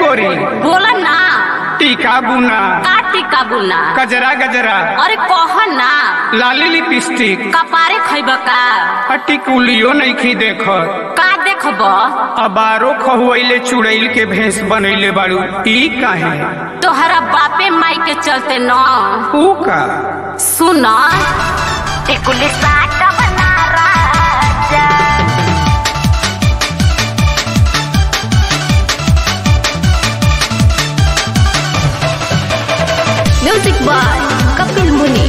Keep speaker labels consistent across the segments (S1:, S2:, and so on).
S1: गोरी
S2: बोला ना।
S1: टीका बुना
S2: का टीका बुना?
S1: गजरा गजरा
S2: अरे कह ना।
S1: लाली लिपस्टिक
S2: कपारे खैब का?
S1: टिकुलियो नहीं खी देख
S2: का देखब?
S1: अबारो खहुआइले चुड़ैल के भेष बनैले बाड़ू ई काहे?
S2: तोहरा बापे माई के चलते न।
S1: ऊ का
S2: सुन टिकुली साट बना राजा। म्यूजिक बाय कपिल मुनि।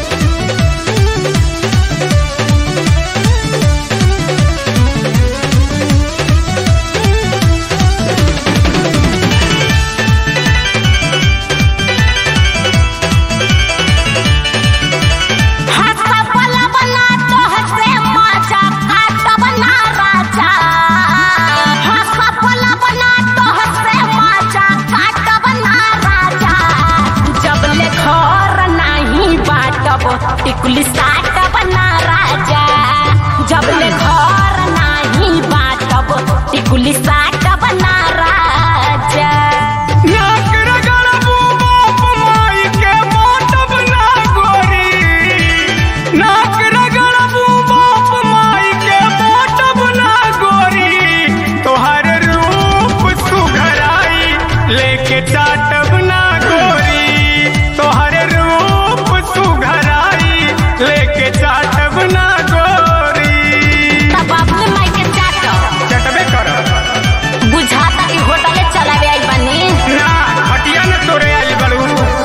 S2: टिकुली साट बना राजा, जब ले घर नहीं बाटब टिकुली साट बना राजा।
S1: नाक रगड़बू बाप माई के बाटब ना गोरी, नाक रगड़बू बाप माई के बाटब ना गोरी, तोहर रूप सुघराई लेके चाटब ना गोरी, तोहर रूप सुघराई लेके चाटब ना गोरी।
S2: तब अपने माई के
S1: चटबे कर
S2: बुझाता कि होटले चलावे आई बनी
S1: ना हटिया न तोरे आई बड़ू।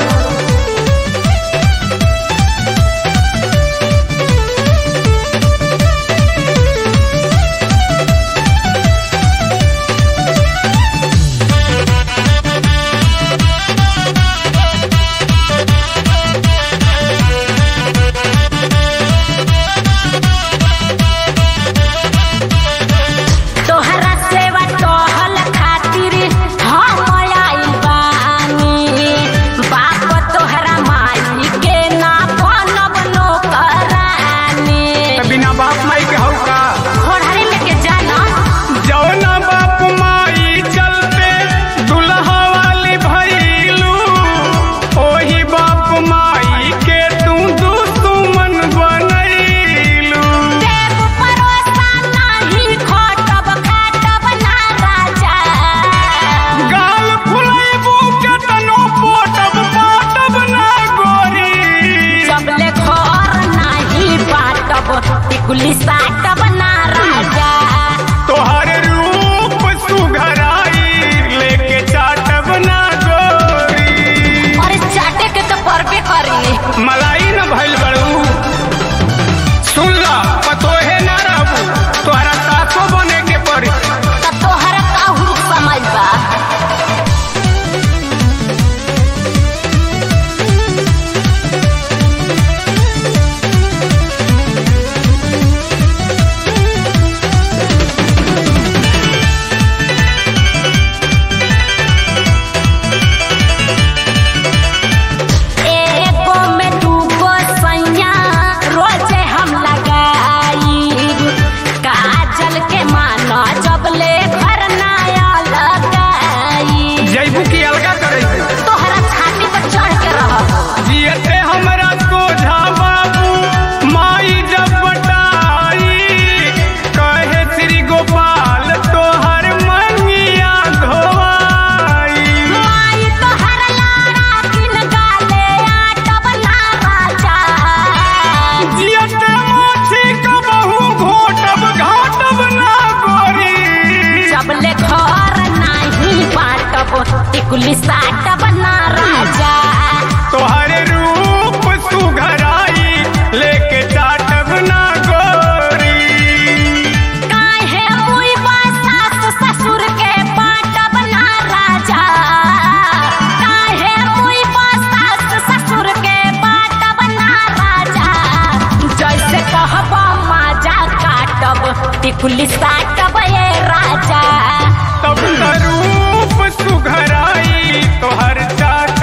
S2: तोहरा सेवा टहल खातिर हम आइल बानी, बाप तोहरा माई के ना बनब नौकरानी।
S1: त बिना बाप माई के हौ का?
S2: घोड़ारी लेके जाना
S1: जौना बाप माई चलते दुल्हा वाली भइलू, ओही बाप माई के तू दुश्मन बनैलू।
S2: देव परोसा नहीं खटब खाटब ना राजा।
S1: गाल फुलैबू केतनो पोटब पाटब ना गोरी,
S2: जब ले घर नहीं बाटब टिकुली साटब ना राजा।
S1: तोहर रूप सुघराई लेके चाटब ना गोरी।
S2: अरे चाटे के तो परबे करी।
S1: मलाई न भइल बड़ू सुन ला पतोहे ना रहबू, तोहरा सासो बने के पड़ी।
S2: तब तोहरा का हुरुप समझ बा। एगो में दूगो सैया रोजे हम लगाई, काजल के माना जब ले घर नया लगाई।
S1: जैबू की अलगा करे
S2: तोहरा छाती पर चढ़ के रह।
S1: जियते हमरा सोझा बाबू माई जब बटाई, कहे श्री गोपाल तोहर मंगिया धोवाई।
S2: माई तोहरा लाड़ा किन गाले आटब ना राजा।
S1: जियते माछी कबहू घोटब घाटब ना गोरी,
S2: जब ले घर नहीं बाटब टिकुली साटब ना राजा।
S1: तोहर रूप सुघराई लेके चाटब ना गोरी।
S2: काहे मुई सास ससुर के बाटब ना राजा। काहे मुई सास ससुर के बाटब ना राजा। जैसे कहब माजा काटब टिकुली साटब ये राजा।
S1: तब न रूप सुघराई तोहर चाट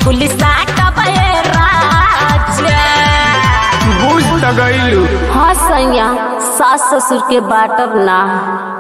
S2: टिकुली साटब राजा।
S1: बुझ त गइलू।
S2: हाँ सैया, सास ससुर के बाटब ना।